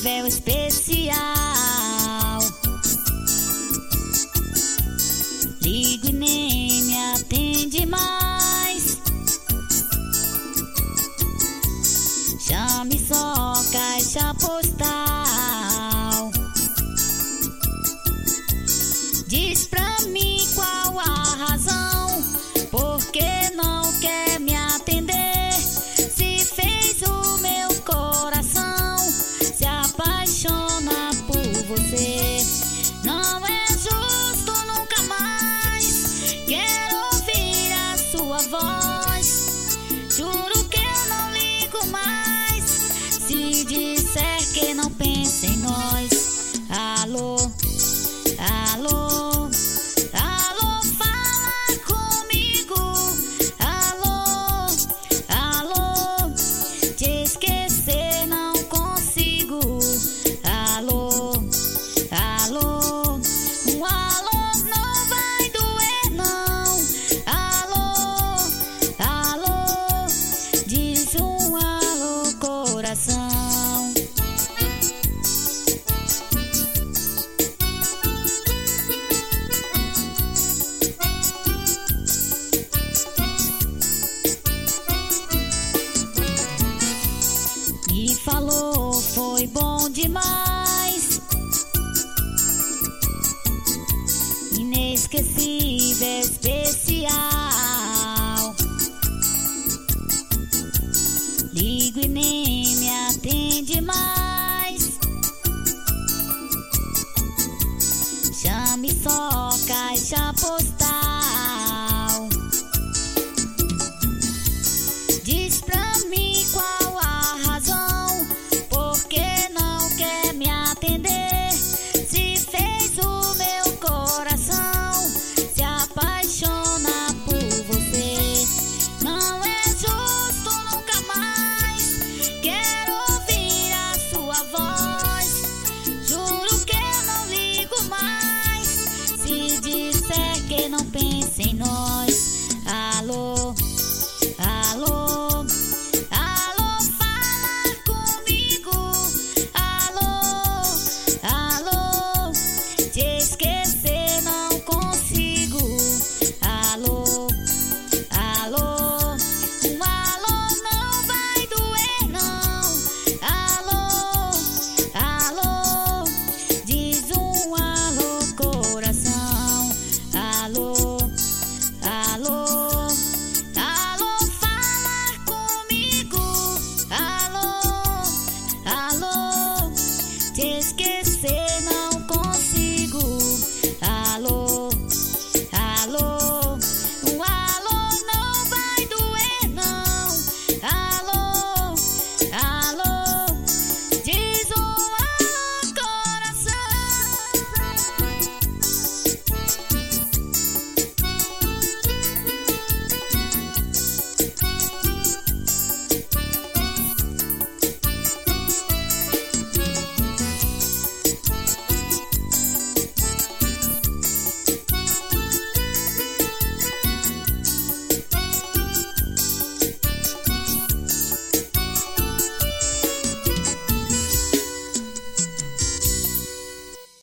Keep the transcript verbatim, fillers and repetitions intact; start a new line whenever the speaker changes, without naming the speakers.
inesquecível, especial. Ligo e nem me atende mais. Chame só caixa postal. Diz pra mim qual a razão, por que não quer me atender? Se fez o meu coração se apaixona por você. Não é justo, nunca mais quero ouvir a sua voz. Juro que eu não ligo mais se disser que não pensa em nós. Alô, alô, alô, fala comigo. Alô, alô, te esquecer não consigo. Alô, alô, um alô não vai doer não. Alô, alô, diz um alô, coração. Me falou, foi bom demais. Inesquecível, especial. Ligo e nem me atende mais. Chame só caixa postal. Diz pra mim qual a razão, por que não quer me atender? Se fez o meu coração se apaixona por você. Não é justo, nunca mais quero ouvir a sua voz. Juro que eu não ligo mais se disser que não pensa em nós.